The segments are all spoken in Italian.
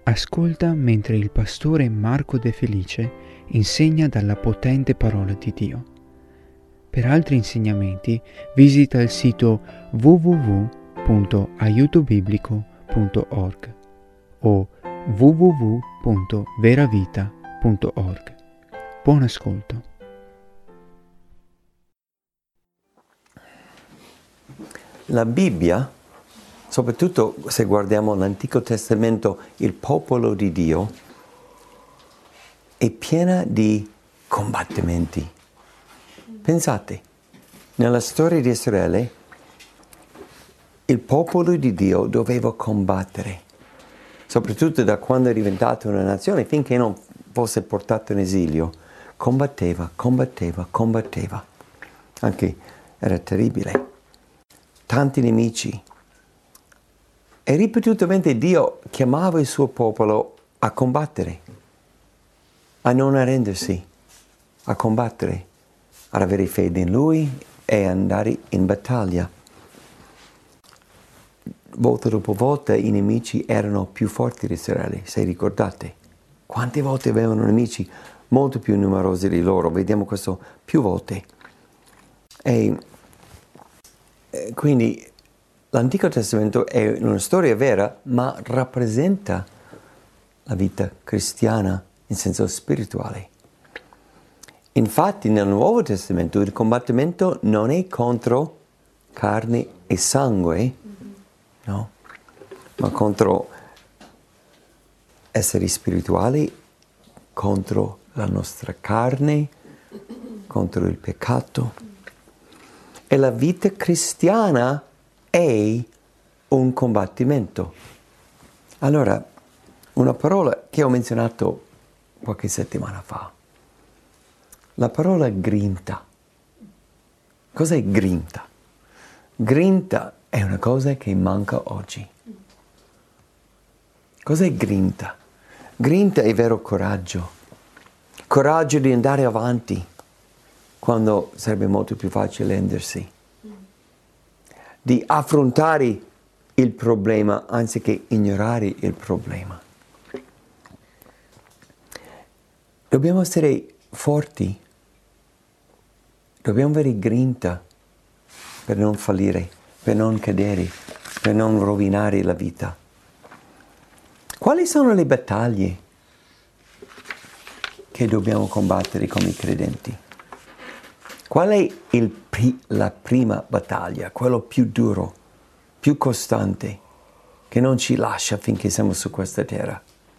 Ascolta mentre il pastore Marco De Felice insegna dalla potente parola di Dio. Per altri insegnamenti visita il sito www.aiutobiblico.org o www.veravita.org. Buon ascolto. La Bibbia, soprattutto se guardiamo l'Antico Testamento, il popolo di Dio, è piena di combattimenti. Pensate, nella storia di Israele, il popolo di Dio doveva combattere, soprattutto da quando è diventata una nazione, finché non fosse portato in esilio, combatteva. Anche era terribile. Tanti nemici. E ripetutamente Dio chiamava il suo popolo a combattere, a non arrendersi, a combattere, ad avere fede in Lui e andare in battaglia. Volta dopo volta i nemici erano più forti di Israele, se ricordate. Quante volte avevano nemici molto più numerosi di loro? Vediamo questo più volte. E quindi l'Antico Testamento è una storia vera, ma rappresenta la vita cristiana in senso spirituale. Infatti nel Nuovo Testamento il combattimento non è contro carne e sangue, no? Ma contro esseri spirituali, contro la nostra carne, contro il peccato. E la vita cristiana è un combattimento. Allora, una parola che ho menzionato qualche settimana fa, la parola grinta. Cos'è grinta? Grinta è una cosa che manca oggi. Cos'è grinta? Grinta è vero coraggio. Coraggio di andare avanti quando sarebbe molto più facile rendersi. Di affrontare il problema anziché ignorare il problema. Dobbiamo essere forti, dobbiamo avere grinta per non fallire, per non cadere, per non rovinare la vita. Quali sono le battaglie che dobbiamo combattere come credenti? Qual è la prima battaglia, quello più duro, più costante, che non ci lascia finché siamo su questa terra?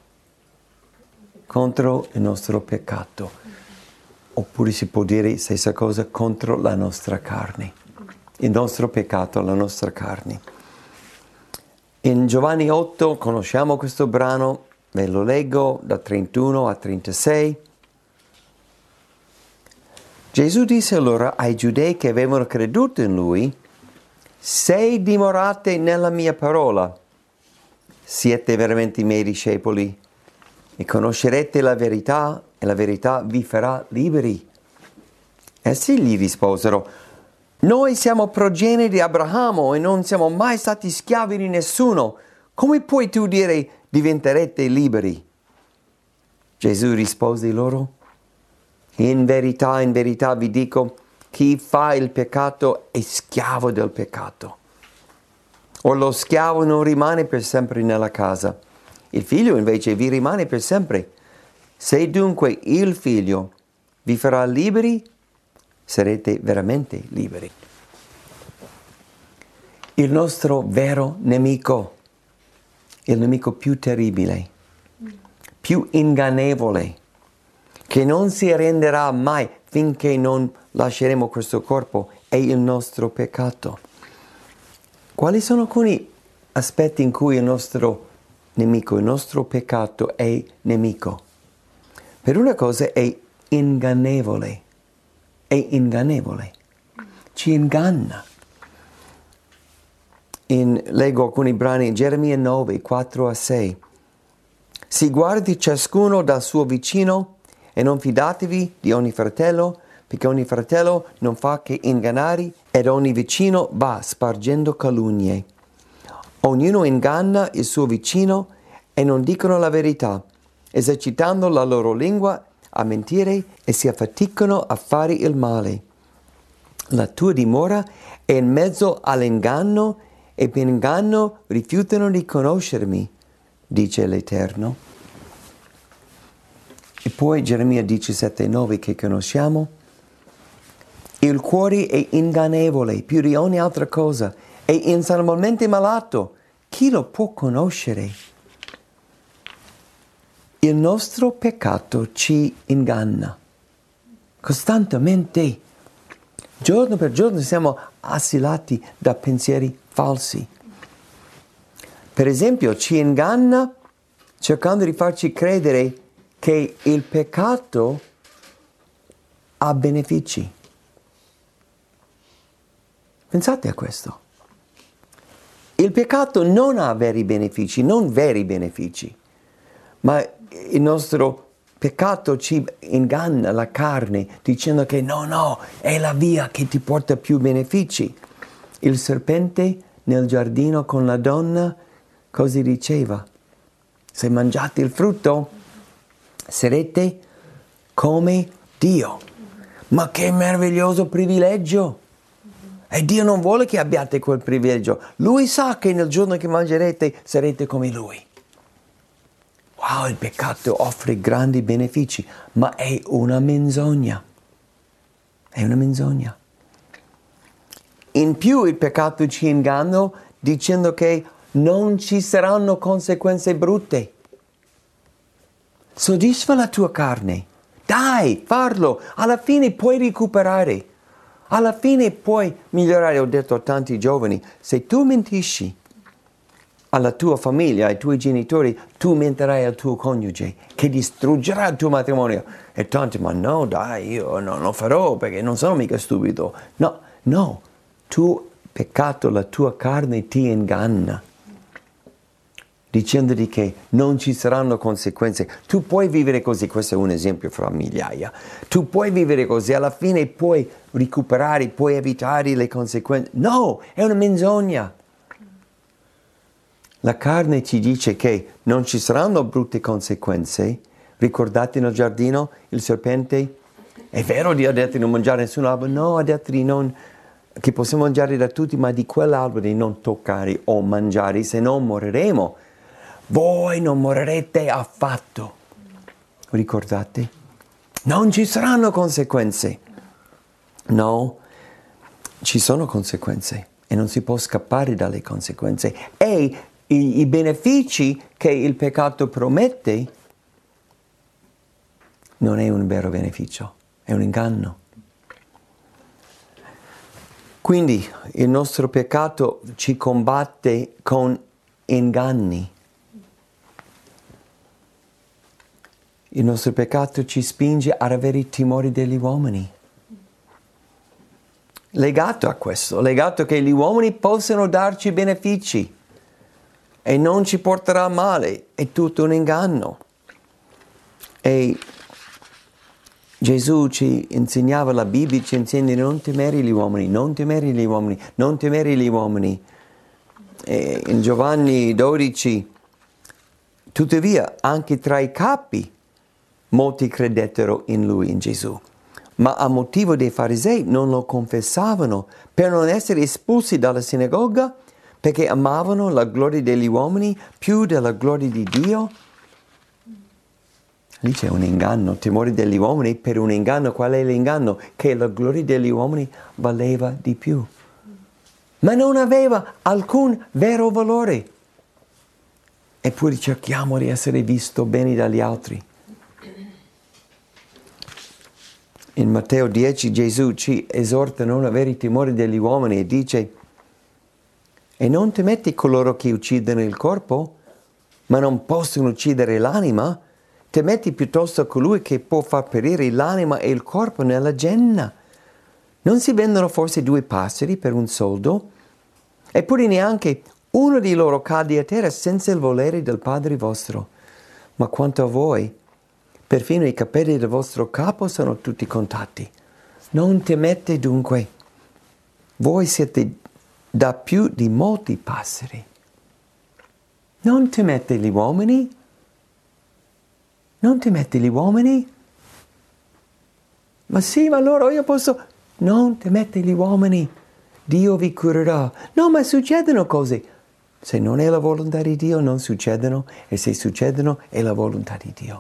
Contro il nostro peccato, oppure si può dire stessa cosa, contro la nostra carne. Il nostro peccato, la nostra carne. In Giovanni 8 conosciamo questo brano, ve lo leggo da 31 a 36. Gesù disse allora ai giudei che avevano creduto in Lui: se dimorate nella mia parola, siete veramente i miei discepoli e conoscerete la verità e la verità vi farà liberi. Essi gli risposero: noi siamo progenie di Abramo e non siamo mai stati schiavi di nessuno. Come puoi tu dire diventerete liberi? Gesù rispose loro: in verità vi dico, chi fa il peccato è schiavo del peccato. Or lo schiavo non rimane per sempre nella casa, il figlio invece vi rimane per sempre. Se dunque il figlio vi farà liberi, sarete veramente liberi. Il nostro vero nemico, il nemico più terribile, più ingannevole, che non si arrenderà mai finché non lasceremo questo corpo, è il nostro peccato. Quali sono alcuni aspetti in cui il nostro nemico, il nostro peccato è nemico? Per una cosa è ingannevole, ci inganna. Leggo alcuni brani in Geremia 9, 4 a 6. Si guardi ciascuno dal suo vicino e non fidatevi di ogni fratello, perché ogni fratello non fa che ingannare ed ogni vicino va spargendo calunnie. Ognuno inganna il suo vicino e non dicono la verità, esercitando la loro lingua a mentire e si affaticano a fare il male. La tua dimora è in mezzo all'inganno e per inganno rifiutano di conoscermi, dice l'Eterno. E poi Geremia 17,9 che conosciamo. Il cuore è ingannevole più di ogni altra cosa, è insanamente malato. Chi lo può conoscere? Il nostro peccato ci inganna costantemente. Giorno per giorno siamo assilati da pensieri falsi. Per esempio, ci inganna cercando di farci credere che il peccato ha benefici. Pensate a questo. Il peccato non ha veri benefici, non veri benefici, ma il nostro peccato ci inganna la carne dicendo che no, è la via che ti porta più benefici. Il serpente nel giardino con la donna cosa diceva? Se mangiate il frutto sarete come Dio. Ma che meraviglioso privilegio! E Dio non vuole che abbiate quel privilegio. Lui sa che nel giorno che mangerete sarete come Lui. Wow, il peccato offre grandi benefici, ma è una menzogna. È una menzogna. In più il peccato ci inganna dicendo che non ci saranno conseguenze brutte. Soddisfa la tua carne. Dai, farlo. Alla fine puoi recuperare. Alla fine puoi migliorare. Ho detto a tanti giovani, se tu mentisci alla tua famiglia, ai tuoi genitori, tu mentirai al tuo coniuge, che distruggerà il tuo matrimonio. E tanti, ma no, dai, io non lo farò perché non sono mica stupido. No, tu peccato, la tua carne ti inganna, dicendoti che non ci saranno conseguenze. Tu puoi vivere così, questo è un esempio fra migliaia. Tu puoi vivere così, alla fine puoi recuperare, puoi evitare le conseguenze. No, è una menzogna. La carne ci dice che non ci saranno brutte conseguenze. Ricordate nel giardino il serpente? È vero, Dio ha detto di non mangiare nessun albero? No, ha detto di non, che possiamo mangiare da tutti, ma di quell'albero di non toccare o mangiare, se no moriremo. Voi non morirete affatto. Ricordate? Non ci saranno conseguenze. No, ci sono conseguenze e non si può scappare dalle conseguenze. E i benefici che il peccato promette non è un vero beneficio, è un inganno. Quindi il nostro peccato ci combatte con inganni. Il nostro peccato ci spinge ad avere i timori degli uomini. Legato a questo, legato che gli uomini possano darci benefici e non ci porterà a male, è tutto un inganno. E Gesù ci insegnava, la Bibbia ci insegna di non temere gli uomini, non temere gli uomini, non temere gli uomini. E in Giovanni 12, tuttavia, anche tra i capi, molti credettero in lui, in Gesù. Ma a motivo dei farisei non lo confessavano per non essere espulsi dalla sinagoga, perché amavano la gloria degli uomini più della gloria di Dio. Lì c'è un inganno, timore degli uomini per un inganno. Qual è l'inganno? Che la gloria degli uomini valeva di più. Ma non aveva alcun vero valore. Eppure cerchiamo di essere visti bene dagli altri. In Matteo 10 Gesù ci esorta a non avere timore degli uomini e dice: e non temete coloro che uccidono il corpo, ma non possono uccidere l'anima. Temete piuttosto colui che può far perire l'anima e il corpo nella genna. Non si vendono forse 2 passeri per un soldo? Eppure neanche uno di loro cade a terra senza il volere del Padre vostro. Ma quanto a voi, perfino i capelli del vostro capo sono tutti contati. Non temete dunque. Voi siete da più di molti passeri. Non temete gli uomini? Non temete gli uomini? Ma sì, ma allora io posso... Non temete gli uomini, Dio vi curerà. No, ma succedono cose. Se non è la volontà di Dio, non succedono, e se succedono, è la volontà di Dio.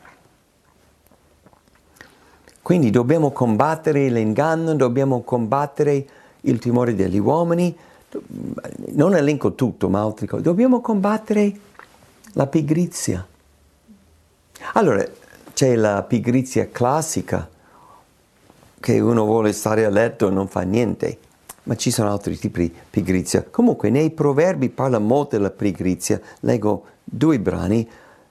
Quindi dobbiamo combattere l'inganno, dobbiamo combattere il timore degli uomini. Non elenco tutto, ma altre cose. Dobbiamo combattere la pigrizia. Allora, c'è la pigrizia classica, che uno vuole stare a letto e non fa niente, ma ci sono altri tipi di pigrizia. Comunque nei Proverbi parla molto della pigrizia. Leggo 2 brani,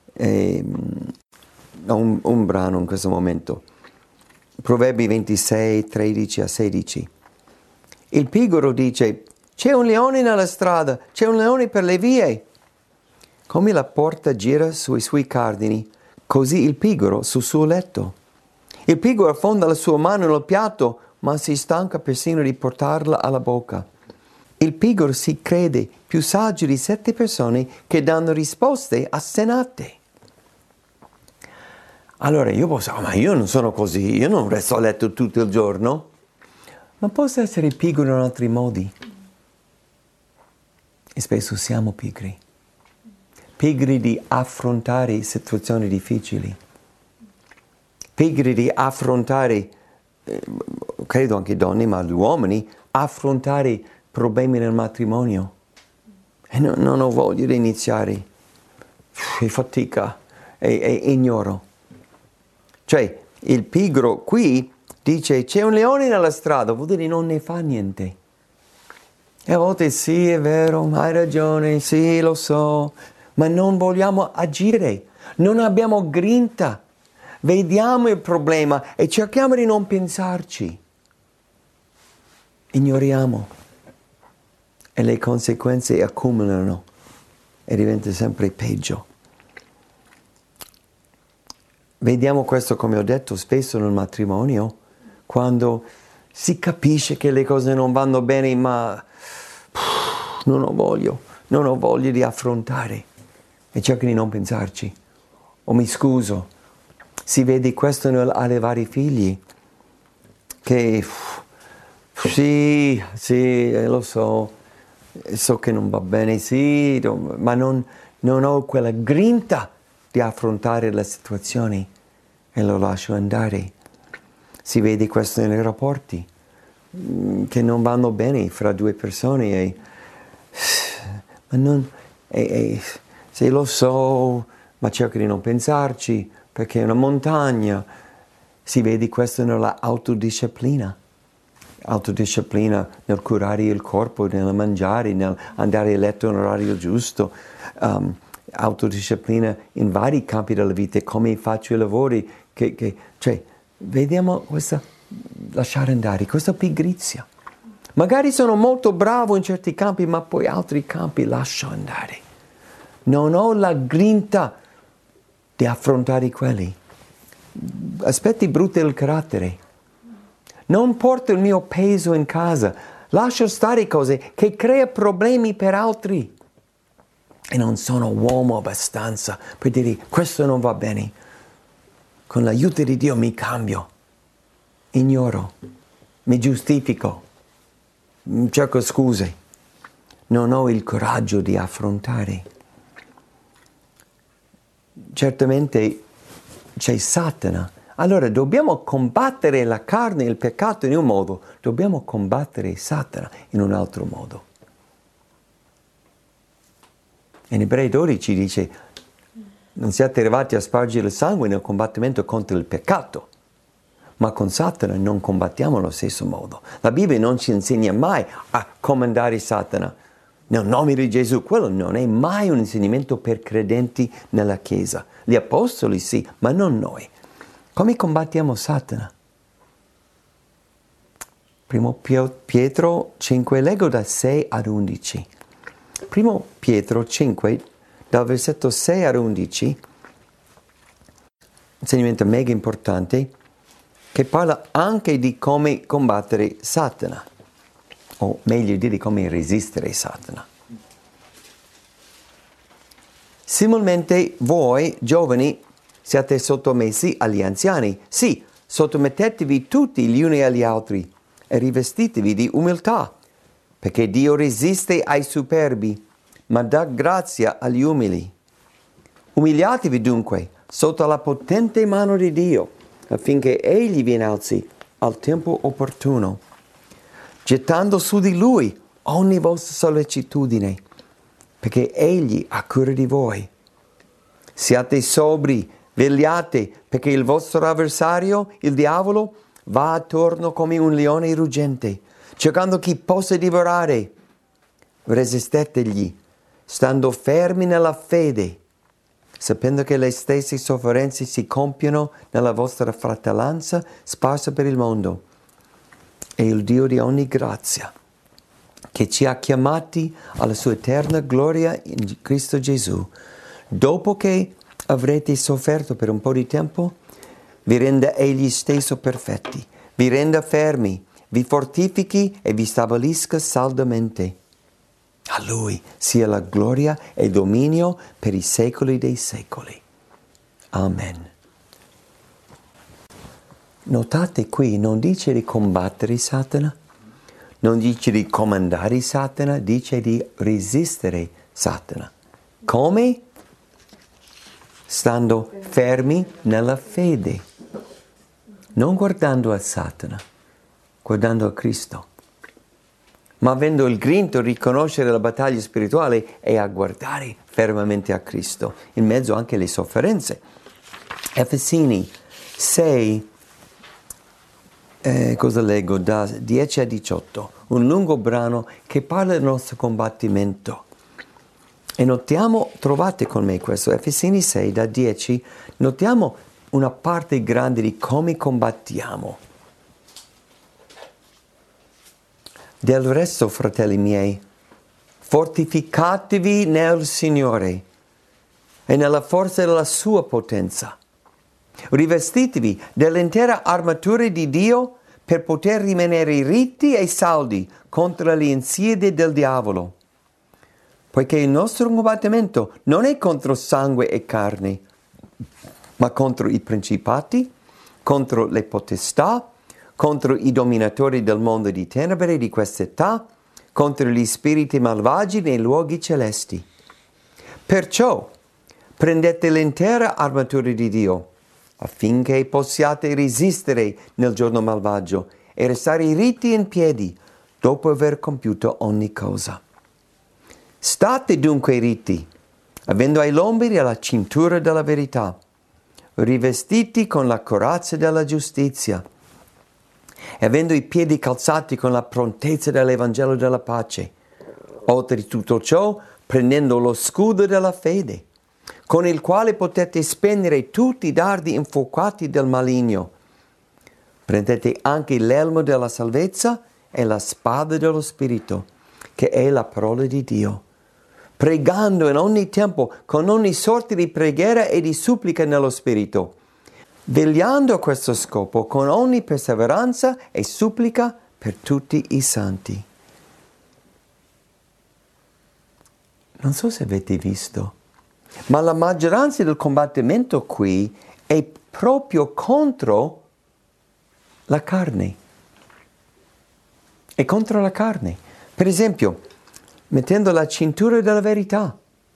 un brano in questo momento. Proverbi 26, 13 a 16. Il pigro dice: c'è un leone nella strada, c'è un leone per le vie. Come la porta gira sui suoi cardini, così il pigro sul suo letto. Il pigro affonda la sua mano nel piatto, ma si stanca persino di portarla alla bocca. Il pigro si crede più saggio di 7 persone che danno risposte assenate. Allora io posso, ma io non sono così, io non resto a letto tutto il giorno. Ma posso essere pigro in altri modi. E spesso siamo pigri. Pigri di affrontare situazioni difficili. Pigri di affrontare, credo anche donne, ma gli uomini, affrontare problemi nel matrimonio. E non ho voglia di iniziare. È fatica e ignoro. Cioè, il pigro qui dice: c'è un leone nella strada, vuol dire non ne fa niente. E a volte sì, è vero, hai ragione, sì, lo so, ma non vogliamo agire, non abbiamo grinta. Vediamo il problema e cerchiamo di non pensarci. Ignoriamo e le conseguenze accumulano e diventa sempre peggio. Vediamo questo, come ho detto, spesso nel matrimonio, quando si capisce che le cose non vanno bene, ma non ho voglia di affrontare e cerco di non pensarci o mi scuso. Si vede questo alle vari figli, che sì, lo so che non va bene, sì, ma non ho quella grinta di affrontare le situazioni e lo lascio andare. Si vede questo nei rapporti, che non vanno bene fra 2 persone, se lo so, ma cerco di non pensarci, perché è una montagna. Si vede questo nella autodisciplina nel curare il corpo, nel mangiare, nel andare a letto in orario giusto, autodisciplina in vari campi della vita, come faccio i lavori, cioè vediamo questa lasciare andare, questa pigrizia. Magari sono molto bravo in certi campi, ma poi altri campi lascio andare. Non ho la grinta di affrontare quelli. Aspetti brutti del carattere. Non porto il mio peso in casa. Lascio stare cose che creano problemi per altri. E non sono uomo abbastanza per dire: questo non va bene. Con l'aiuto di Dio mi cambio. Ignoro. Mi giustifico. Cerco scuse. Non ho il coraggio di affrontare. Certamente c'è Satana. Allora dobbiamo combattere la carne e il peccato in un modo, dobbiamo combattere Satana in un altro modo. In Ebrei 12 dice: non siate arrivati a spargere il sangue nel combattimento contro il peccato, ma con Satana non combattiamo allo stesso modo. La Bibbia non ci insegna mai a comandare Satana nel nome di Gesù. Quello non è mai un insegnamento per credenti nella Chiesa. Gli apostoli sì, ma non noi. Come combattiamo Satana? Primo Pietro 5, leggo da 6 ad 11. Primo Pietro 5, dal versetto 6 ad 11, insegnamento mega importante, che parla anche di come combattere Satana, o meglio dire come resistere Satana. Similmente voi, giovani, siate sottomessi agli anziani. Sì, sottomettetevi tutti gli uni agli altri e rivestitevi di umiltà, perché Dio resiste ai superbi, ma dà grazia agli umili. Umiliatevi dunque sotto la potente mano di Dio, affinché Egli vi innalzi al tempo opportuno, gettando su di Lui ogni vostra sollecitudine, perché Egli ha cura di voi. Siate sobri, vegliate, perché il vostro avversario, il diavolo, va attorno come un leone ruggente, cercando chi possa divorare. Resistetegli, stando fermi nella fede, sapendo che le stesse sofferenze si compiono nella vostra fratellanza sparsa per il mondo. E il Dio di ogni grazia, che ci ha chiamati alla sua eterna gloria in Cristo Gesù, dopo che avrete sofferto per un po' di tempo, vi renda Egli stesso perfetti, vi renda fermi, vi fortifichi e vi stabilisca saldamente. A Lui sia la gloria e dominio per i secoli dei secoli. Amen. Notate qui, non dice di combattere Satana, non dice di comandare Satana, dice di resistere Satana. Come? Stando fermi nella fede, non guardando a Satana, guardando a Cristo, ma avendo il grinto a riconoscere la battaglia spirituale e a guardare fermamente a Cristo, in mezzo anche alle sofferenze. Efesini 6, cosa leggo? Da 10 a 18, un lungo brano che parla del nostro combattimento. E notiamo, trovate con me questo, Efesini 6, da 10, notiamo una parte grande di come combattiamo. Del resto, fratelli miei, fortificatevi nel Signore e nella forza della sua potenza. Rivestitevi dell'intera armatura di Dio per poter rimanere ritti e saldi contro le insidie del diavolo. Poiché il nostro combattimento non è contro sangue e carne, ma contro i principati, contro le potestà, contro i dominatori del mondo di tenebre di quest'età, contro gli spiriti malvagi nei luoghi celesti. Perciò prendete l'intera armatura di Dio, affinché possiate resistere nel giorno malvagio e restare ritti in piedi dopo aver compiuto ogni cosa. State dunque ritti, avendo ai lombi la cintura della verità, rivestiti con la corazza della giustizia, e avendo i piedi calzati con la prontezza dell'Evangelo della pace. Oltre di tutto ciò, prendendo lo scudo della fede, con il quale potete spegnere tutti i dardi infuocati del maligno. Prendete anche l'elmo della salvezza e la spada dello Spirito, che è la parola di Dio, pregando in ogni tempo con ogni sorta di preghiera e di supplica nello Spirito, vegliando a questo scopo con ogni perseveranza e supplica per tutti i santi. Non so se avete visto, ma la maggioranza del combattimento qui è proprio contro la carne. È contro la carne. Per esempio, mettendo la cintura della verità,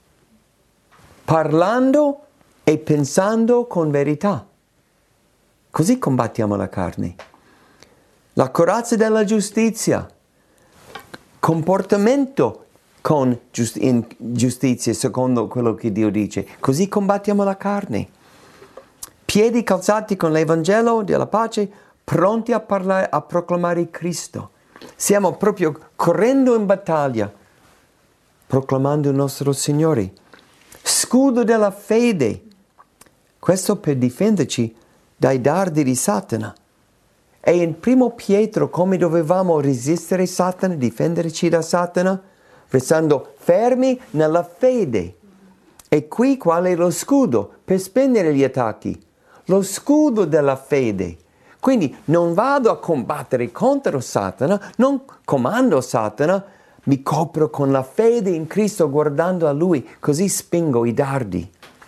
parlando e pensando con verità. Così combattiamo la carne. La corazza della giustizia, comportamento in giustizia secondo quello che Dio dice. Così combattiamo la carne. Piedi calzati con l'Evangelo della pace, pronti a parlare, a proclamare Cristo. Stiamo proprio correndo in battaglia, proclamando il nostro Signore. Scudo della fede. Questo per difenderci dai dardi di Satana. E in primo Pietro come dovevamo resistere Satana, difenderci da Satana? Restando fermi nella fede. E qui qual è lo scudo per spegnere gli attacchi? Lo scudo della fede. Quindi non vado a combattere contro Satana, non comando Satana, mi copro con la fede in Cristo guardando a Lui, così spingo i dardi.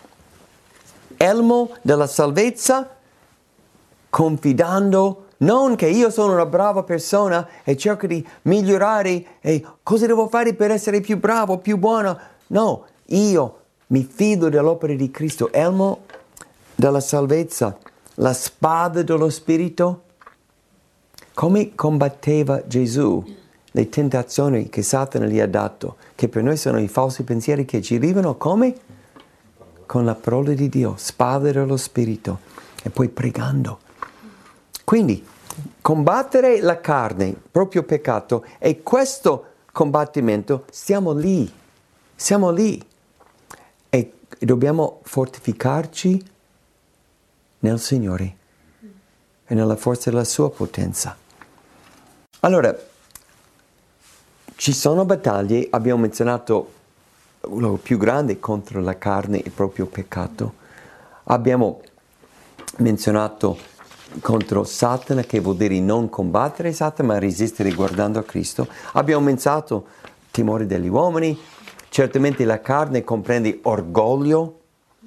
Elmo della salvezza, confidando non che io sono una brava persona e cerco di migliorare e cosa devo fare per essere più bravo, più buono. No, io mi fido dell'opera di Cristo. Elmo della salvezza, la spada dello Spirito. Come combatteva Gesù le tentazioni che Satana gli ha dato, che per noi sono i falsi pensieri che ci arrivano come? Con la parola di Dio, spada dello Spirito, e poi pregando. Quindi, combattere la carne, proprio peccato, e questo combattimento siamo lì, e dobbiamo fortificarci nel Signore e nella forza della sua potenza. Allora, ci sono battaglie, abbiamo menzionato lo più grande contro la carne, il proprio peccato. Abbiamo menzionato contro Satana, che vuol dire non combattere Satana, ma resistere guardando a Cristo. Abbiamo menzionato timore degli uomini. Certamente la carne comprende orgoglio,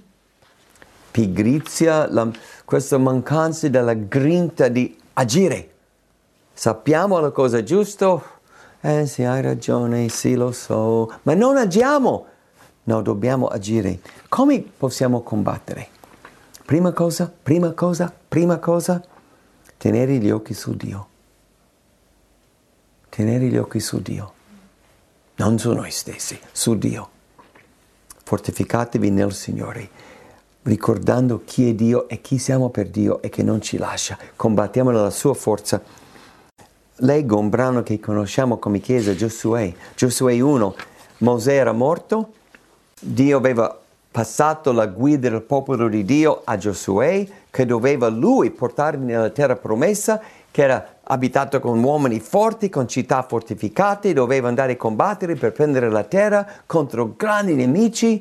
pigrizia, questa mancanza della grinta di agire. Sappiamo la cosa giusta, sì, hai ragione, sì, lo so, ma non agiamo. No, dobbiamo agire. Come possiamo combattere? Prima cosa, tenere gli occhi su Dio. Tenere gli occhi su Dio. Non su noi stessi, su Dio. Fortificatevi nel Signore, ricordando chi è Dio e chi siamo per Dio e che non ci lascia. Combattiamo nella sua forza. Leggo un brano che conosciamo come Chiesa, Giosuè. Giosuè 1. Mosè era morto, Dio aveva passato la guida del popolo di Dio a Giosuè, che doveva lui portare nella terra promessa, che era abitato con uomini forti, con città fortificate, doveva andare a combattere per prendere la terra contro grandi nemici,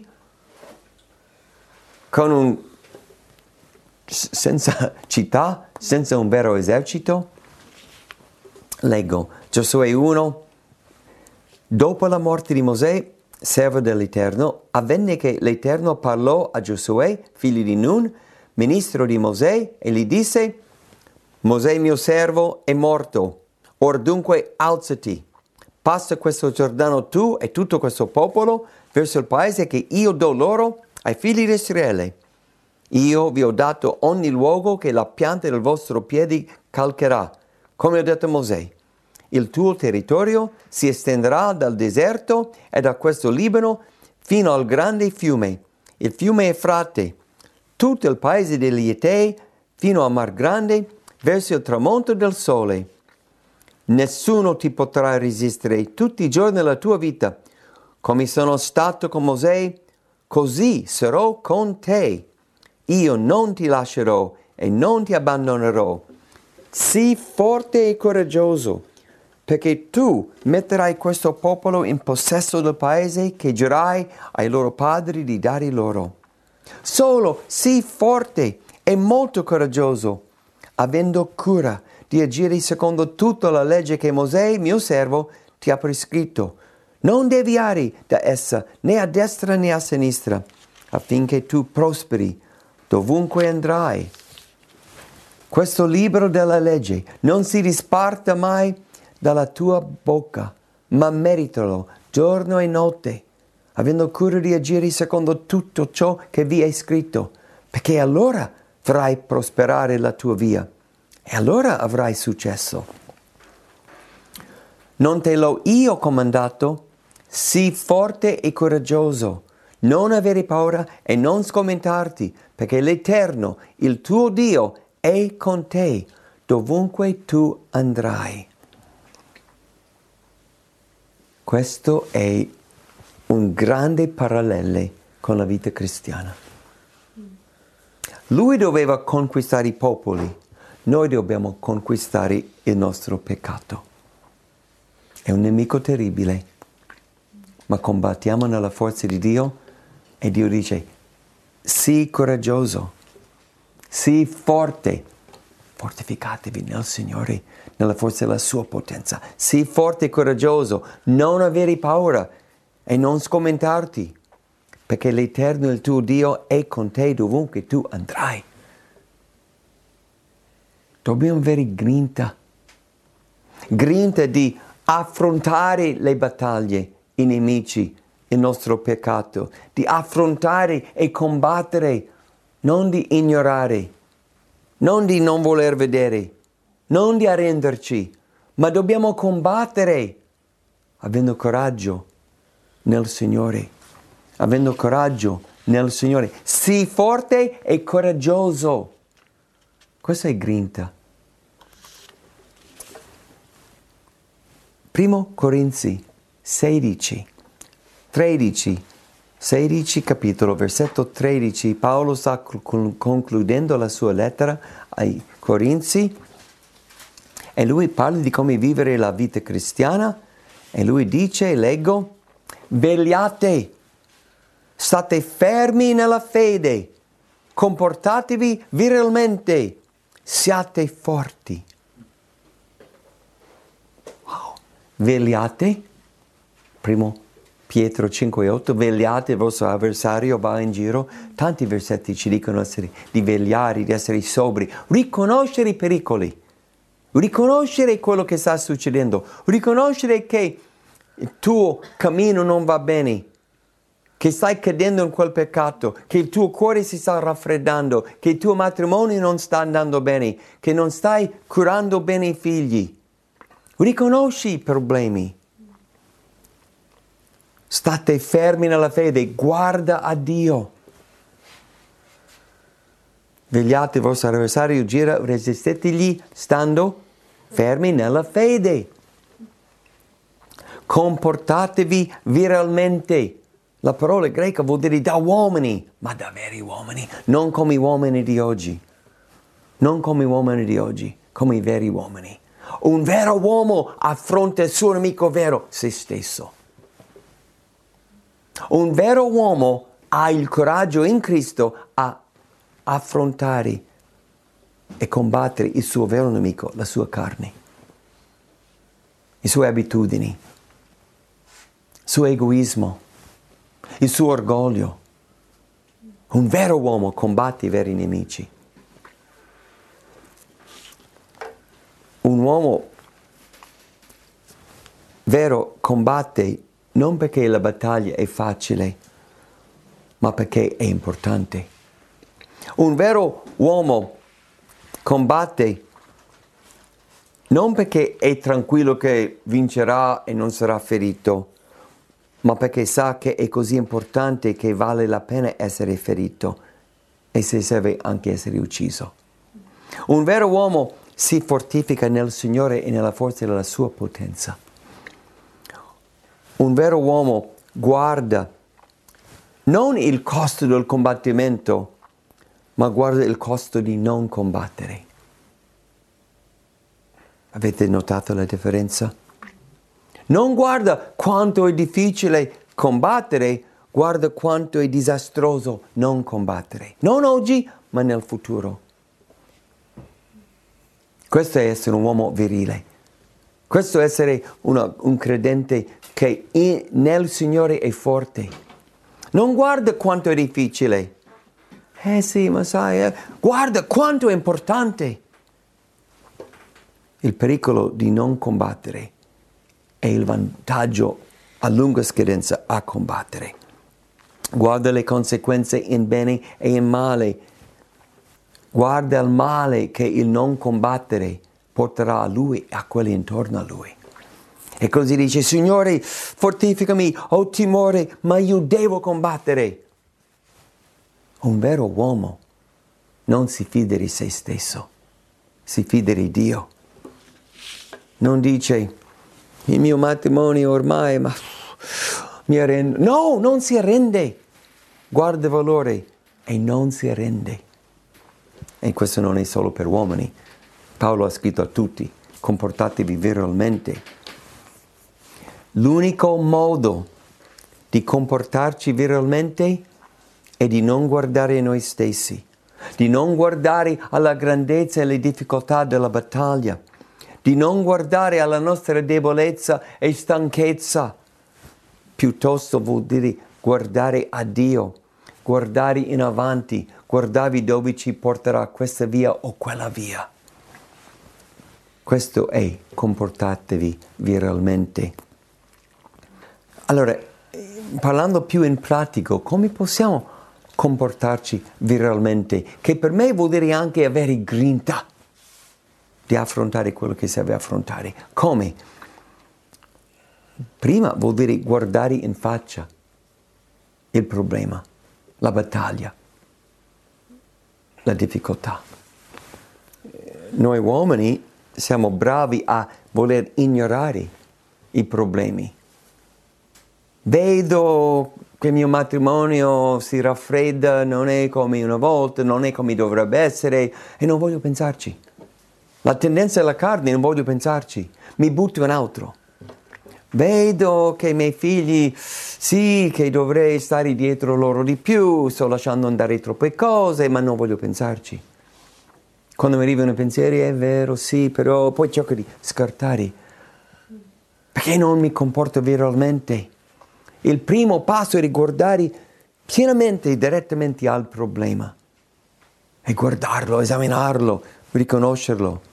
senza città, senza un vero esercito. Leggo, Giosuè 1. Dopo la morte di Mosè, servo dell'Eterno, avvenne che l'Eterno parlò a Giosuè, figlio di Nun, ministro di Mosè, e gli disse: Mosè mio servo è morto, or dunque alzati, passa questo Giordano tu e tutto questo popolo verso il paese che io do loro ai figli di Israele. Io vi ho dato ogni luogo che la pianta del vostro piede calcherà, come ho detto a Mosè. Il tuo territorio si estenderà dal deserto e da questo Libano fino al grande fiume, il fiume Efrate, tutto il paese degli Etei fino al Mar Grande, verso il tramonto del sole. Nessuno ti potrà resistere tutti i giorni della tua vita. Come sono stato con Mosè, così sarò con te. Io non ti lascerò e non ti abbandonerò. Sii forte e coraggioso, perché tu metterai questo popolo in possesso del paese che giurai ai loro padri di dare loro. Solo sii forte e molto coraggioso, avendo cura di agire secondo tutta la legge che Mosè, mio servo, ti ha prescritto. Non deviare da essa, né a destra né a sinistra, affinché tu prosperi dovunque andrai. Questo libro della legge non si disparta mai dalla tua bocca, ma meditalo giorno e notte, avendo cura di agire secondo tutto ciò che vi è scritto, perché allora farai prosperare la tua via e allora avrai successo. Non te l'ho io comandato? Sii forte e coraggioso, non avere paura e non sgomentarti, perché l'Eterno, il tuo Dio, è con te dovunque tu andrai. Questo è un grande parallelo con la vita cristiana. Lui doveva conquistare i popoli, noi dobbiamo conquistare il nostro peccato. È un nemico terribile, ma combattiamo nella forza di Dio e Dio dice: sii coraggioso, sii forte, fortificatevi nel Signore, nella forza della sua potenza. Sii forte e coraggioso, non avere paura e non sgomentarti, perché l'Eterno, il tuo Dio, è con te dovunque tu andrai. Dobbiamo avere grinta di affrontare le battaglie, i nemici, il nostro peccato, di affrontare e combattere, non di ignorare, non di non voler vedere, non di arrenderci, ma dobbiamo combattere avendo coraggio nel Signore, avendo coraggio nel Signore. Sii forte e coraggioso. Questa è grinta. 1 Corinzi 16 capitolo, versetto 13, Paolo sta concludendo la sua lettera ai Corinzi e lui parla di come vivere la vita cristiana e lui dice, leggo, vegliate, state fermi nella fede, comportatevi virilmente, siate forti. Wow. Vegliate, 1 Pietro 5,8, vegliate, il vostro avversario va in giro. Tanti versetti ci dicono di vegliare, di essere sobri, riconoscere i pericoli, riconoscere quello che sta succedendo, riconoscere che il tuo cammino non va bene, che stai cadendo in quel peccato, che il tuo cuore si sta raffreddando, che il tuo matrimonio non sta andando bene, che non stai curando bene i figli. Riconosci i problemi. State fermi nella fede, guarda a Dio. Vegliate il vostro avversario, gira, resistetegli, stando fermi nella fede. Comportatevi virilmente. La parola greca vuol dire da uomini, ma da veri uomini, non come gli uomini di oggi. Non come gli uomini di oggi, come i veri uomini. Un vero uomo affronta il suo nemico vero, se stesso. Un vero uomo ha il coraggio in Cristo a affrontare e combattere il suo vero nemico, la sua carne, le sue abitudini, il suo egoismo, il suo orgoglio. Un vero uomo combatte i veri nemici. Un uomo vero combatte non perché la battaglia è facile, ma perché è importante. Un vero uomo combatte non perché è tranquillo che vincerà e non sarà ferito, ma perché sa che è così importante che vale la pena essere ferito e se serve anche essere ucciso. Un vero uomo si fortifica nel Signore e nella forza della sua potenza. Un vero uomo guarda non il costo del combattimento, ma guarda il costo di non combattere. Avete notato la differenza? Non guarda quanto è difficile combattere, guarda quanto è disastroso non combattere. Non oggi, ma nel futuro. Questo è essere un uomo virile. Questo è essere un credente che nel Signore è forte. Non guarda quanto è difficile. Sì, ma sai, guarda quanto è importante. Il pericolo di non combattere è il vantaggio a lunga scadenza a combattere. Guarda le conseguenze in bene e in male. Guarda il male che il non combattere porterà a lui e a quelli intorno a lui. E così dice, Signore, fortificami, ho timore, ma io devo combattere. Un vero uomo non si fida di se stesso, si fida di Dio. Non dice, il mio matrimonio ormai, ma mi arrendo. No, non si arrende. Guarda il valore e non si arrende. E questo non è solo per uomini. Paolo ha scritto a tutti, comportatevi virilmente. L'unico modo di comportarci virilmente è di non guardare noi stessi, di non guardare alla grandezza e alle difficoltà della battaglia, di non guardare alla nostra debolezza e stanchezza. Piuttosto vuol dire guardare a Dio, guardare in avanti, guardare dove ci porterà questa via o quella via. Questo è comportatevi viralmente. Allora, parlando più in pratico, come possiamo comportarci viralmente? Che per me vuol dire anche avere grinta di affrontare quello che serve affrontare. Come? Prima vuol dire guardare in faccia il problema, la battaglia, la difficoltà. Noi uomini siamo bravi a voler ignorare i problemi. Vedo che il mio matrimonio si raffredda, non è come una volta, non è come dovrebbe essere e non voglio pensarci. La tendenza della carne, non voglio pensarci, mi butto in altro. Vedo che i miei figli, sì, che dovrei stare dietro loro di più, sto lasciando andare troppe cose, ma non voglio pensarci. Quando mi arrivano i pensieri, è vero, sì, però poi cerco di scartare. Perché non mi comporto viralmente? Il primo passo è riguardare pienamente e direttamente al problema. E guardarlo, esaminarlo, riconoscerlo.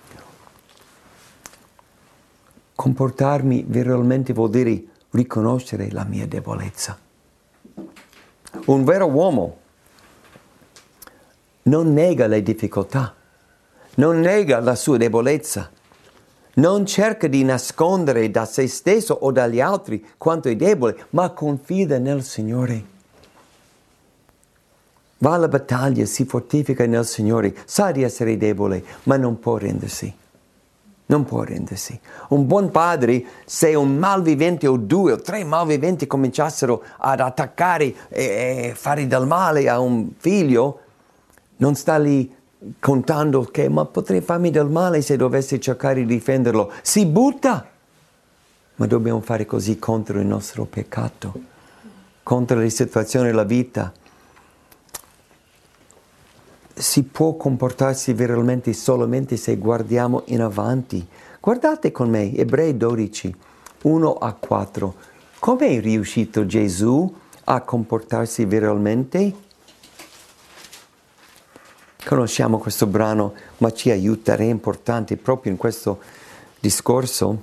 Comportarmi viralmente vuol dire riconoscere la mia debolezza. Un vero uomo non nega le difficoltà, non nega la sua debolezza, non cerca di nascondere da se stesso o dagli altri quanto è debole, ma confida nel Signore. Va alla battaglia, si fortifica nel Signore, sa di essere debole, ma non può rendersi. Non può rendersi. Un buon padre, se un malvivente o 2 o 3 malviventi cominciassero ad attaccare e fare del male a un figlio, non sta lì contando che ma potrei farmi del male se dovessi cercare di difenderlo. Si butta! Ma dobbiamo fare così contro il nostro peccato, contro le situazioni della vita. Si può comportarsi viralmente solamente se guardiamo in avanti. Guardate con me, Ebrei 12, 1-4. Come è riuscito Gesù a comportarsi viralmente? Conosciamo questo brano, ma ci aiuta, è importante proprio in questo discorso.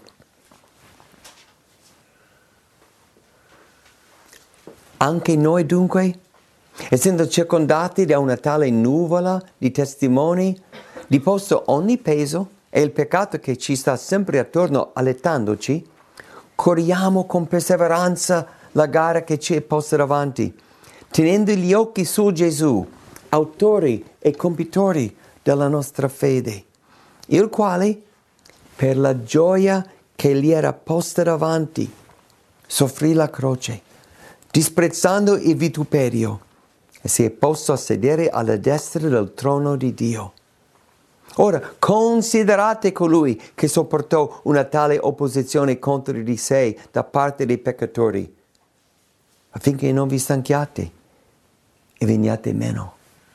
Anche noi dunque, essendo circondati da una tale nuvola di testimoni, deposto ogni peso e il peccato che ci sta sempre attorno allettandoci, corriamo con perseveranza la gara che ci è posta davanti, tenendo gli occhi su Gesù, autori e compitori della nostra fede, il quale, per la gioia che gli era posta davanti, soffrì la croce, disprezzando il vituperio, e si è posto a sedere alla destra del trono di Dio. Ora, considerate colui che sopportò una tale opposizione contro di sé da parte dei peccatori, affinché non vi stanchiate e veniate meno.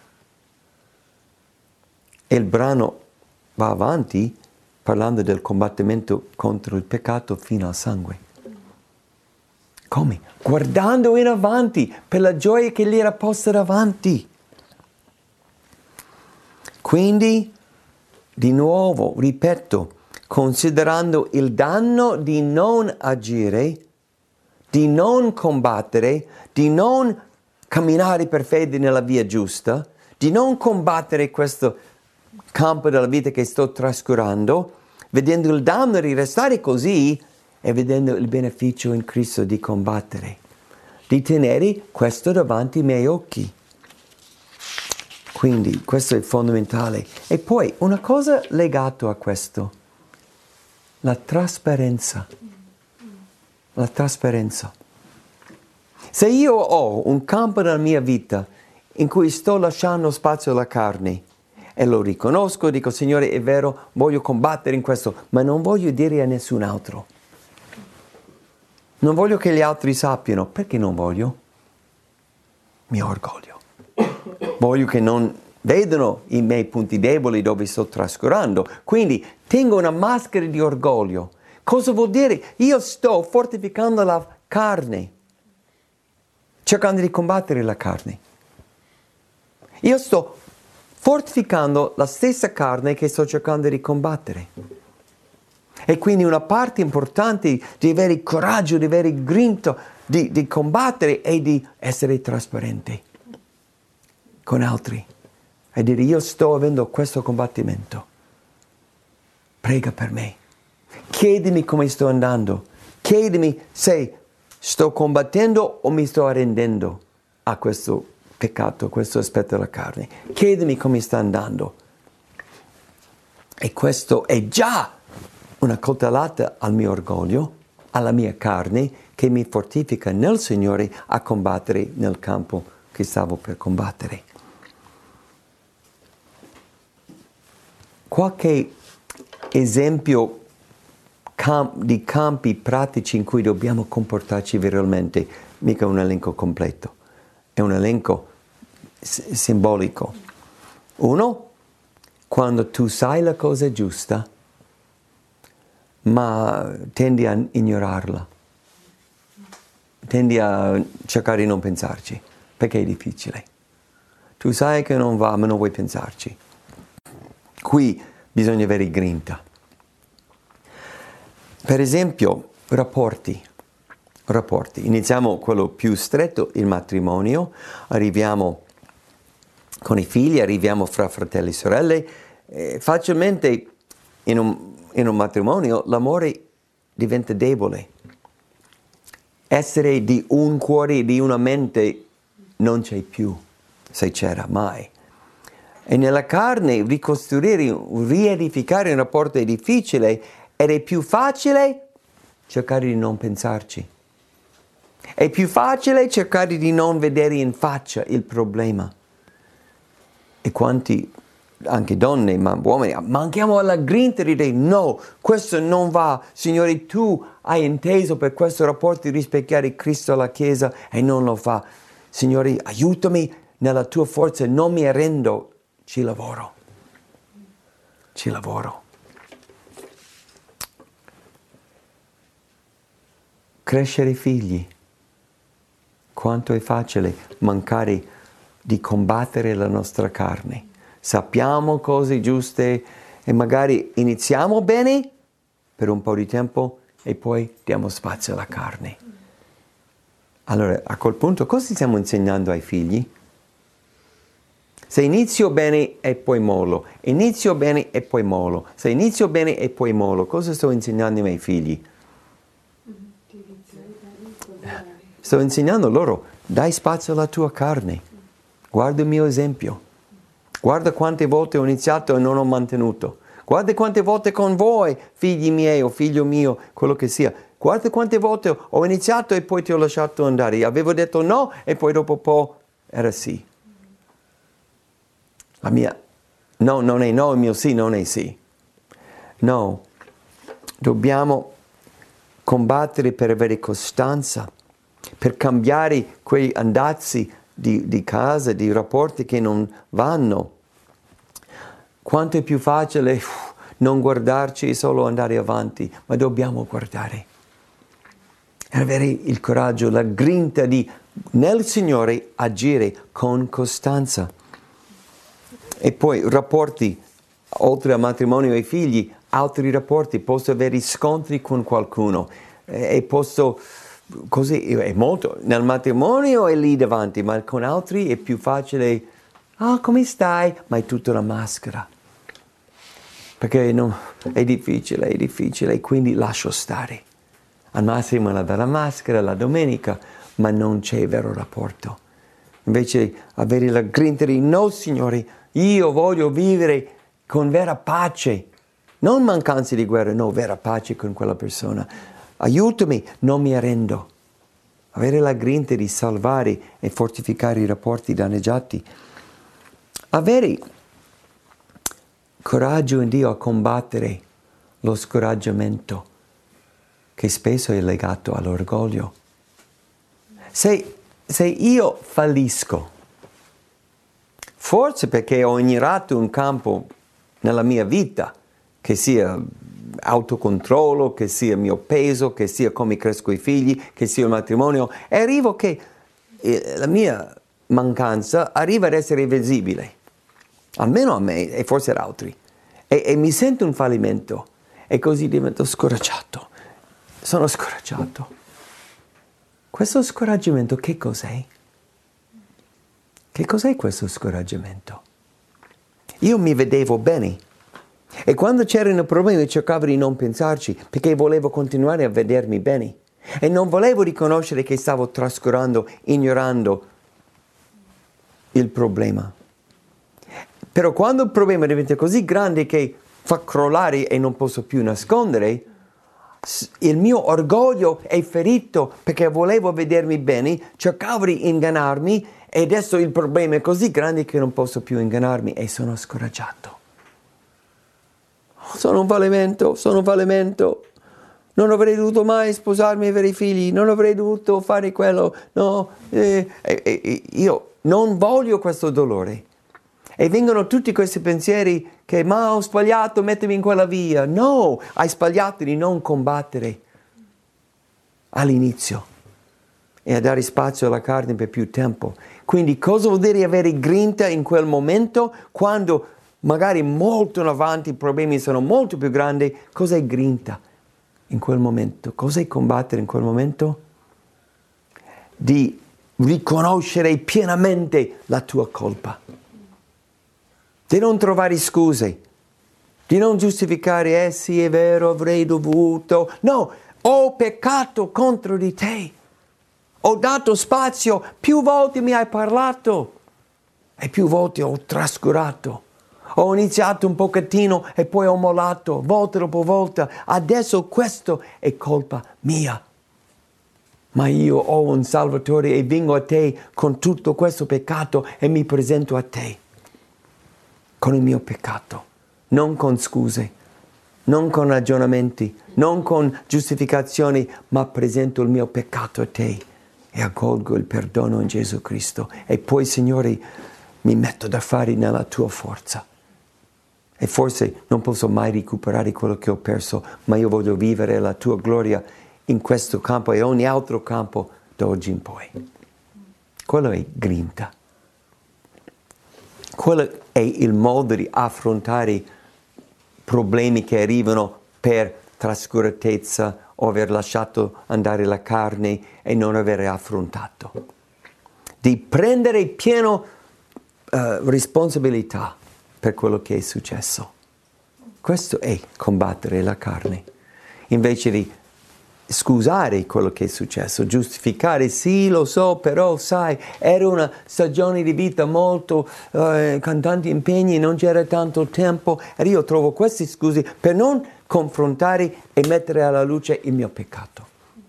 E il brano va avanti parlando del combattimento contro il peccato fino al sangue. Come? Guardando in avanti per la gioia che gli era posta davanti. Quindi, di nuovo, ripeto, considerando il danno di non agire, di non combattere, di non camminare per fede nella via giusta, di non combattere questo campo della vita che sto trascurando, vedendo il danno di restare così e vedendo il beneficio in Cristo di combattere, di tenere questo davanti ai miei occhi. Quindi questo è fondamentale. E poi una cosa legata a questo, la trasparenza. La trasparenza. Se io ho un campo nella mia vita in cui sto lasciando spazio alla carne e lo riconosco, dico Signore è vero, voglio combattere in questo, ma non voglio dire a nessun altro. Non voglio che gli altri sappiano. Perché non voglio? Mio orgoglio. Voglio che non vedono i miei punti deboli dove sto trascurando. Quindi tengo una maschera di orgoglio. Cosa vuol dire? Io sto fortificando la carne, cercando di combattere la carne. Io sto fortificando la stessa carne che sto cercando di combattere. E quindi una parte importante di avere il coraggio, di avere il grinto, di combattere è di essere trasparenti con altri. E dire: io sto avendo questo combattimento. Prega per me. Chiedimi come sto andando. Chiedimi se sto combattendo o mi sto arrendendo a questo peccato, a questo aspetto della carne. Chiedimi come sta andando. E questo è già una coltellata al mio orgoglio, alla mia carne, che mi fortifica nel Signore a combattere nel campo che stavo per combattere. Qualche esempio di campi pratici in cui dobbiamo comportarci veramente, mica un elenco completo, è un elenco simbolico. Uno, quando tu sai la cosa giusta, ma tendi a ignorarla, tendi a cercare di non pensarci, perché è difficile. Tu sai che non va, ma non vuoi pensarci. Qui bisogna avere grinta. Per esempio, rapporti. Iniziamo quello più stretto, il matrimonio, arriviamo con i figli, arriviamo fra fratelli e sorelle. Facilmente in un matrimonio l'amore diventa debole. Essere di un cuore, di una mente, non c'è più, se c'era mai. E nella carne ricostruire, riedificare un rapporto è difficile ed è più facile cercare di non pensarci. È più facile cercare di non vedere in faccia il problema. E quanti, anche donne, ma uomini, manchiamo alla grinta di dire: no, questo non va. Signore, tu hai inteso per questo rapporto di rispecchiare Cristo alla Chiesa e non lo fa. Signore, aiutami nella tua forza, non mi arrendo. Ci lavoro. Crescere figli. Quanto è facile mancare di combattere la nostra carne. Sappiamo cose giuste e magari iniziamo bene per un po' di tempo e poi diamo spazio alla carne. Allora, a quel punto, cosa stiamo insegnando ai figli? Se inizio bene e poi mollo, inizio bene e poi mollo, se inizio bene e poi mollo, cosa sto insegnando ai miei figli? Sto insegnando loro: dai spazio alla tua carne, guarda il mio esempio, guarda quante volte ho iniziato e non ho mantenuto, guarda quante volte con voi, figli miei o figlio mio, quello che sia, guarda quante volte ho iniziato e poi ti ho lasciato andare, avevo detto no e poi dopo un po' era sì. La mia no non è no, il mio sì non è sì. No, dobbiamo combattere per avere costanza, per cambiare quei andazzi di casa, di rapporti che non vanno. Quanto è più facile non guardarci e solo andare avanti, ma dobbiamo guardare. E avere il coraggio, la grinta di nel Signore agire con costanza. E poi rapporti, oltre al matrimonio e ai figli, altri rapporti, posso avere scontri con qualcuno e posso, così, è molto, nel matrimonio è lì davanti, ma con altri è più facile: come stai? Ma è tutta una maschera, perché è difficile, e quindi lascio stare. Al massimo la bella maschera, la domenica, ma non c'è vero rapporto. Invece avere la grinta di no, Signore, io voglio vivere con vera pace, non mancanza di guerra, no, vera pace con quella persona. Aiutami, non mi arrendo. Avere la grinta di salvare e fortificare i rapporti danneggiati. Avere coraggio in Dio a combattere lo scoraggiamento, che spesso è legato all'orgoglio. Se io fallisco, Forse perché ho ignorato un campo nella mia vita, che sia autocontrollo, che sia il mio peso, che sia come cresco i figli, che sia il matrimonio, e arrivo che la mia mancanza arriva ad essere visibile, almeno a me e forse ad altri, e mi sento un fallimento e così divento scoraggiato. Sono scoraggiato. Questo scoraggiamento che cos'è? Che cos'è questo scoraggiamento? Io mi vedevo bene e quando c'erano problemi cercavo di non pensarci perché volevo continuare a vedermi bene e non volevo riconoscere che stavo trascurando, ignorando il problema. Però quando il problema diventa così grande che fa crollare e non posso più nascondere, il mio orgoglio è ferito perché volevo vedermi bene, cercavo di ingannarmi e adesso il problema è così grande che non posso più ingannarmi e sono scoraggiato. Sono un fallimento. Non avrei dovuto mai sposarmi e avere i figli, non avrei dovuto fare quello, no. Io non voglio questo dolore. E vengono tutti questi pensieri che ma ho sbagliato, mettimi in quella via. No, hai sbagliato di non combattere all'inizio e a dare spazio alla carne per più tempo. Quindi cosa vuol dire avere grinta in quel momento quando magari molto in avanti i problemi sono molto più grandi? Cos'è grinta in quel momento? Cos'è combattere in quel momento? Di riconoscere pienamente la tua colpa. Di non trovare scuse, di non giustificare, sì è vero, avrei dovuto. No, ho peccato contro di te. Ho dato spazio, più volte mi hai parlato e più volte ho trascurato. Ho iniziato un pochettino e poi ho mollato, volta dopo volta. Adesso questo è colpa mia. Ma io ho un Salvatore e vengo a te con tutto questo peccato e mi presento a te. Con il mio peccato, non con scuse, non con ragionamenti, non con giustificazioni, ma presento il mio peccato a te e accolgo il perdono in Gesù Cristo. E poi, Signore, mi metto da fare nella tua forza. E forse non posso mai recuperare quello che ho perso, ma io voglio vivere la tua gloria in questo campo e ogni altro campo da oggi in poi. Quello è grinta. Quello è il modo di affrontare problemi che arrivano per trascuratezza o aver lasciato andare la carne e non aver affrontato. Di prendere piena responsabilità per quello che è successo. Questo è combattere la carne. Invece di scusare quello che è successo, giustificare, sì lo so, però sai, era una stagione di vita molto con tanti impegni, non c'era tanto tempo e io trovo queste scuse per non confrontare e mettere alla luce il mio peccato.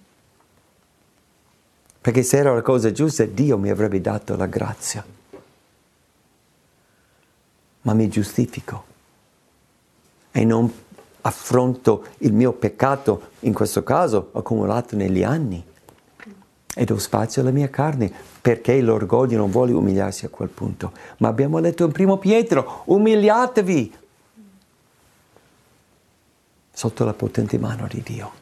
Perché se era la cosa giusta, Dio mi avrebbe dato la grazia. Ma mi giustifico e non affronto il mio peccato, in questo caso accumulato negli anni, e do spazio alla mia carne perché l'orgoglio non vuole umiliarsi a quel punto. Ma abbiamo letto in 1 Pietro, umiliatevi sotto la potente mano di Dio.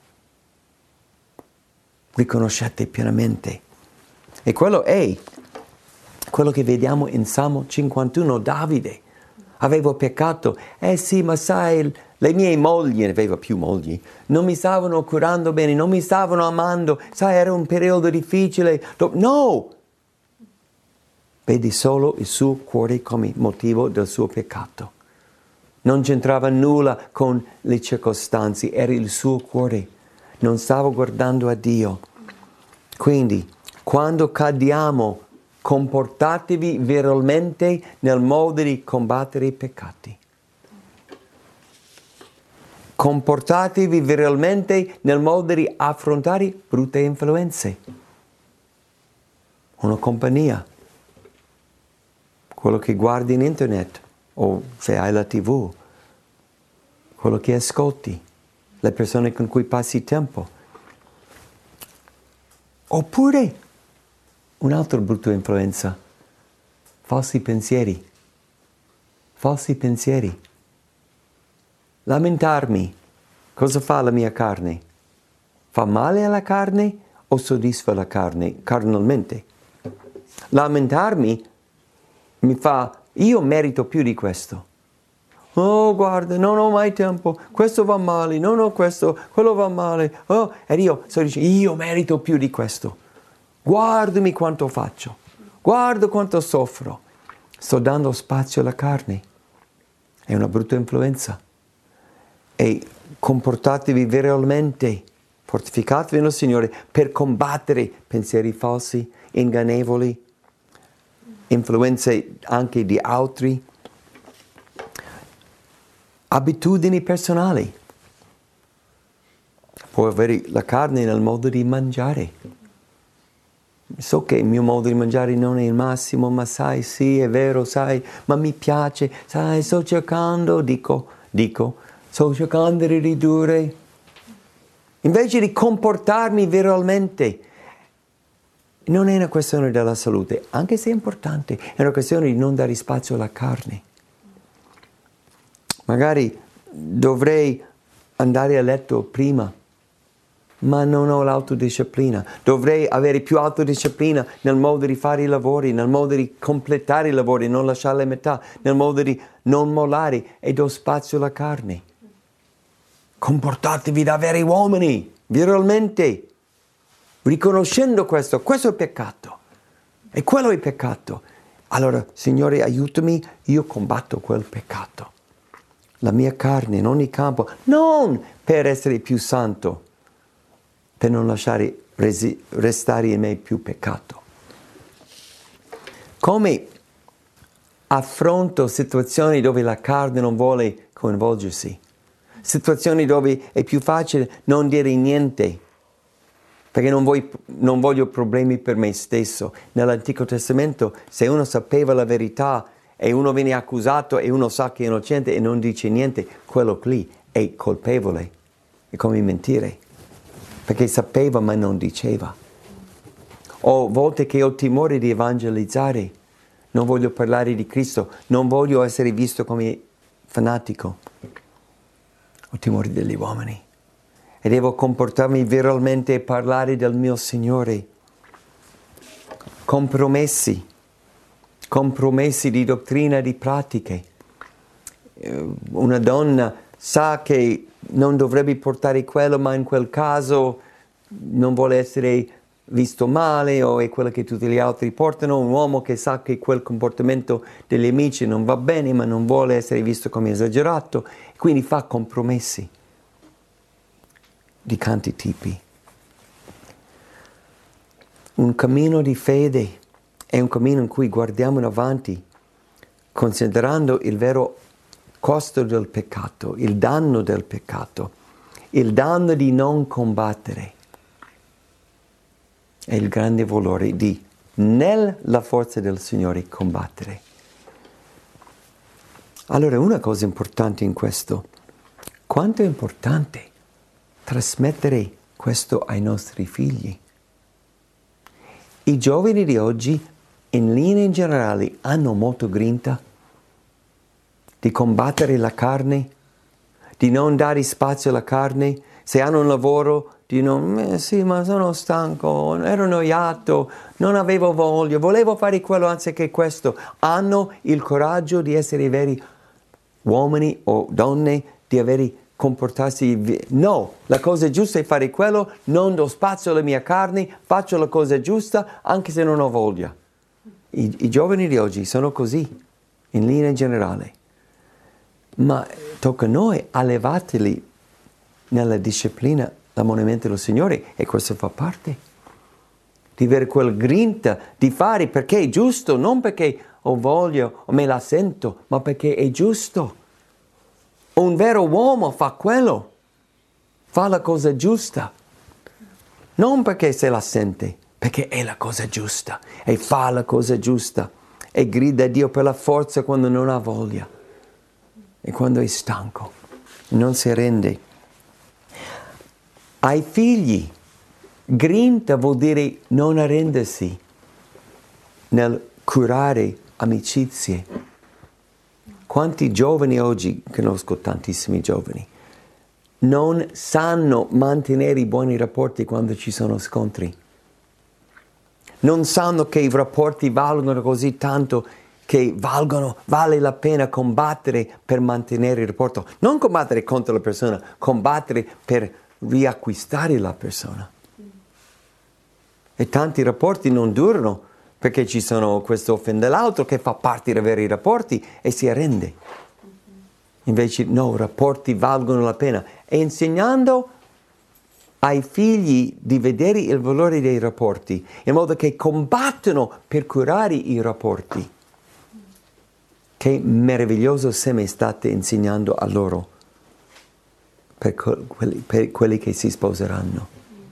Riconoscete pienamente. E quello è quello che vediamo in Salmo 51, Davide. Avevo peccato, sì, ma sai, le mie mogli, ne aveva più mogli, non mi stavano curando bene, non mi stavano amando, sai, era un periodo difficile. No! Vedi solo il suo cuore come motivo del suo peccato. Non c'entrava nulla con le circostanze, era il suo cuore. Non stavo guardando a Dio. Quindi, quando cadiamo, comportatevi veramente nel modo di combattere i peccati. Comportatevi veramente nel modo di affrontare brutte influenze. Una compagnia, quello che guardi in internet o se hai la TV, quello che ascolti, le persone con cui passi tempo. Oppure un'altra brutta influenza, falsi pensieri, falsi pensieri. Lamentarmi. Cosa fa la mia carne? Fa male alla carne o soddisfa la carne carnalmente? Lamentarmi mi fa, io merito più di questo. Oh, guarda, non ho mai tempo, questo va male, non ho questo, quello va male. Oh, ed io sto dicendo, io merito più di questo. Guardami quanto faccio, guarda quanto soffro. Sto dando spazio alla carne. È una brutta influenza. E comportatevi veramente, fortificatevi nel Signore per combattere pensieri falsi, ingannevoli, influenze anche di altri, abitudini personali. Può avere la carne nel modo di mangiare. So che il mio modo di mangiare non è il massimo, ma sai, sì, è vero, sai, ma mi piace, sai, sto cercando, sto cercando di ridurre. Invece di comportarmi veramente, non è una questione della salute, anche se è importante, è una questione di non dare spazio alla carne. Magari dovrei andare a letto prima, ma non ho l'autodisciplina. Dovrei avere più autodisciplina nel modo di fare i lavori, nel modo di completare i lavori, non lasciarli a metà, nel modo di non mollare e do spazio alla carne. Comportatevi da veri uomini, viralmente, riconoscendo questo è peccato e quello è peccato. Allora, Signore, aiutami, io combatto quel peccato. La mia carne in ogni campo, non per essere più santo, per non lasciare restare in me più peccato. Come affronto situazioni dove la carne non vuole coinvolgersi? Situazioni dove è più facile non dire niente, perché non voglio problemi per me stesso. Nell'Antico Testamento, se uno sapeva la verità e uno viene accusato e uno sa che è innocente e non dice niente, quello lì è colpevole. È come mentire, perché sapeva ma non diceva. Ho volte che ho timore di evangelizzare, non voglio parlare di Cristo, non voglio essere visto come fanatico. Ho timore degli uomini e devo comportarmi veramente e parlare del mio Signore. Compromessi di dottrina, di pratiche. Una donna sa che non dovrebbe portare quello, ma in quel caso non vuole essere visto male o è quello che tutti gli altri portano. Un uomo che sa che quel comportamento degli amici non va bene, ma non vuole essere visto come esagerato, quindi fa compromessi di tanti tipi. Un cammino di fede è un cammino in cui guardiamo in avanti, considerando il vero costo del peccato, il danno del peccato, il danno di non combattere e il grande valore di, nella forza del Signore, combattere. Allora, una cosa importante in questo, quanto è importante trasmettere questo ai nostri figli. I giovani di oggi, in linea generale, hanno molto grinta di combattere la carne, di non dare spazio alla carne. Se hanno un lavoro, di non, sì, ma sono stanco, ero annoiato, non avevo voglia, volevo fare quello anziché questo. Hanno il coraggio di essere veri uomini o donne, di comportarsi. No, la cosa giusta è fare quello, non do spazio alla mia carne, faccio la cosa giusta anche se non ho voglia. I giovani di oggi sono così, in linea generale. Ma tocca a noi allevarli nella disciplina, l'ammonimento del Signore, e questo fa parte di avere quel grinta di fare perché è giusto, non perché ho voglia o me la sento, ma perché è giusto. Un vero uomo fa quello, fa la cosa giusta, non perché se la sente, perché è la cosa giusta e fa la cosa giusta e grida a Dio per la forza quando non ha voglia e quando è stanco, non si rende. Ai figli, grinta vuol dire non arrendersi nel curare amicizie. Quanti giovani oggi, conosco tantissimi giovani, non sanno mantenere i buoni rapporti quando ci sono scontri. Non sanno che i rapporti valgono così tanto che vale la pena combattere per mantenere il rapporto. Non combattere contro la persona, combattere per riacquistare la persona. E tanti rapporti non durano perché ci sono questo offende l'altro che fa parte di avere i rapporti e si arrende. Invece no, rapporti valgono la pena. E insegnando ai figli di vedere il valore dei rapporti, in modo che combattono per curare i rapporti. Che meraviglioso seme state insegnando a loro per quelli che si sposeranno.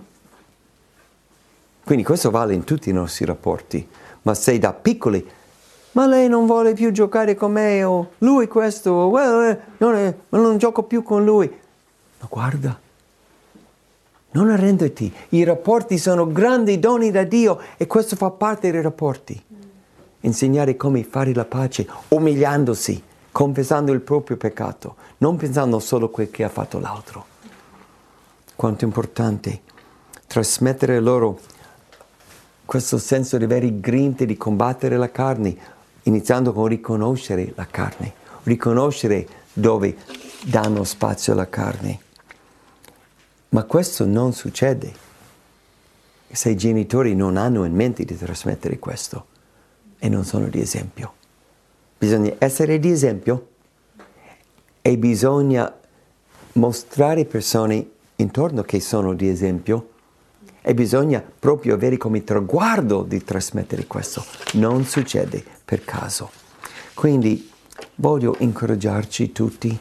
Quindi questo vale in tutti i nostri rapporti. Ma se da piccoli, ma lei non vuole più giocare con me, o lui questo, non gioco più con lui. Ma guarda, non arrenderti. I rapporti sono grandi doni da Dio e questo fa parte dei rapporti. Insegnare come fare la pace, umiliandosi, confessando il proprio peccato, non pensando solo a quel che ha fatto l'altro. Quanto è importante trasmettere loro questo senso di avere grinta di combattere la carne, iniziando con riconoscere la carne, riconoscere dove danno spazio alla carne. Ma questo non succede se i genitori non hanno in mente di trasmettere questo e non sono di esempio. Bisogna essere di esempio e bisogna mostrare persone intorno che sono di esempio e bisogna proprio avere come traguardo di trasmettere questo. Non succede per caso. Quindi voglio incoraggiarci tutti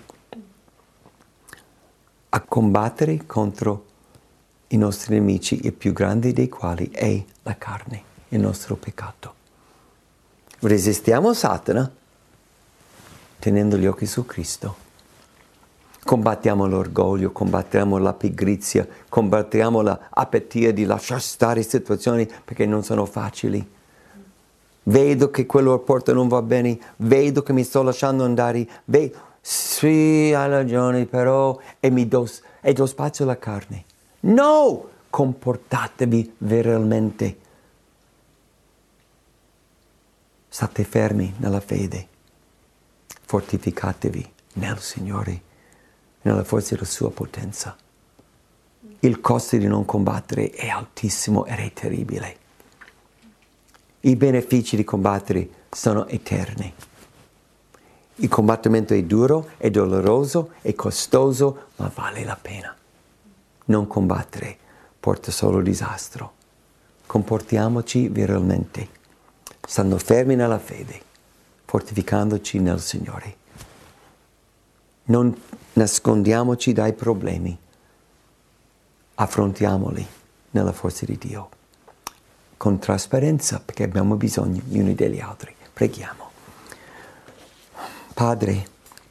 a combattere contro i nostri nemici, il più grande dei quali è la carne, il nostro peccato. Resistiamo Satana tenendo gli occhi su Cristo. Combattiamo l'orgoglio, combattiamo la pigrizia, combattiamo l'apatia di lasciar stare situazioni perché non sono facili. Vedo che quello rapporto non va bene, vedo che mi sto lasciando andare, sì, hai ragione, però, e do spazio alla carne. No! Comportatevi veramente. State fermi nella fede. Fortificatevi nel Signore, nella forza della sua potenza. Il costo di non combattere è altissimo ed è terribile. I benefici di combattere sono eterni. Il combattimento è duro, è doloroso, è costoso, ma vale la pena. Non combattere porta solo disastro. Comportiamoci virilmente, stando fermi nella fede, fortificandoci nel Signore. Non nascondiamoci dai problemi, affrontiamoli nella forza di Dio, con trasparenza, perché abbiamo bisogno gli uni degli altri. Preghiamo. Padre,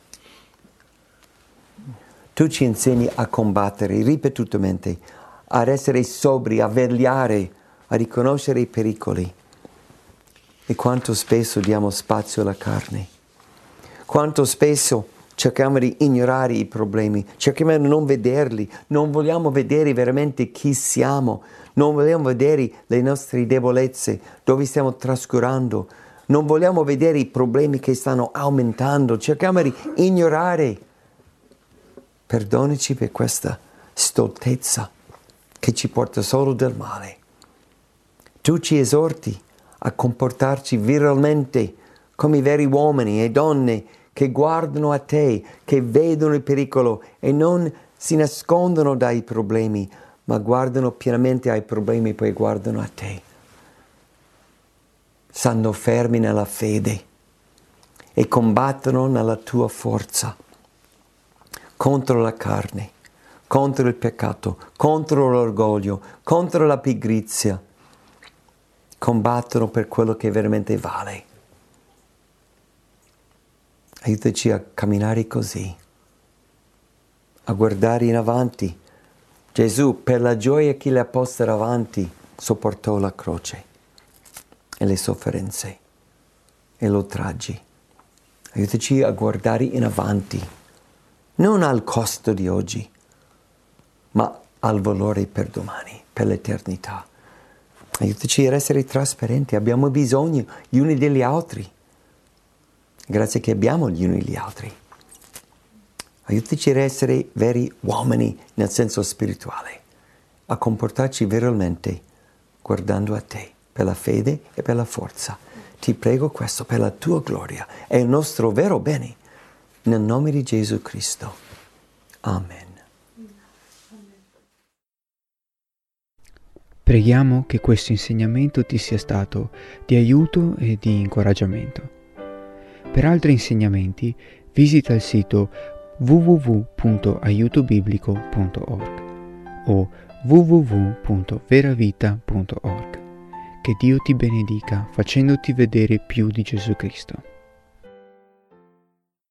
Tu ci insegni a combattere ripetutamente, ad essere sobri, a vegliare, a riconoscere i pericoli. E quanto spesso diamo spazio alla carne. Quanto spesso cerchiamo di ignorare i problemi, cerchiamo di non vederli, non vogliamo vedere veramente chi siamo, non vogliamo vedere le nostre debolezze, dove stiamo trascurando, non vogliamo vedere i problemi che stanno aumentando, cerchiamo di ignorare. Perdonaci per questa stoltezza che ci porta solo del male. Tu ci esorti a comportarci virilmente come veri uomini e donne che guardano a te, che vedono il pericolo e non si nascondono dai problemi, ma guardano pienamente ai problemi e poi guardano a te. Stanno fermi nella fede e combattono nella tua forza contro la carne, contro il peccato, contro l'orgoglio, contro la pigrizia. Combattono per quello che veramente vale. Aiutaci a camminare così, a guardare in avanti. Gesù, per la gioia che le ha poste davanti, sopportò la croce e le sofferenze e l'oltraggi. Aiutaci a guardare in avanti, non al costo di oggi, ma al valore per domani, per l'eternità. Aiutaci ad essere trasparenti, abbiamo bisogno gli uni degli altri. Grazie che abbiamo gli uni gli altri. Aiutaci ad essere veri uomini nel senso spirituale, a comportarci veramente guardando a te, per la fede e per la forza. Ti prego questo per la tua gloria e il nostro vero bene, nel nome di Gesù Cristo. Amen. Preghiamo che questo insegnamento ti sia stato di aiuto e di incoraggiamento. Per altri insegnamenti visita il sito www.aiutobiblico.org o www.veravita.org. Che Dio ti benedica facendoti vedere più di Gesù Cristo.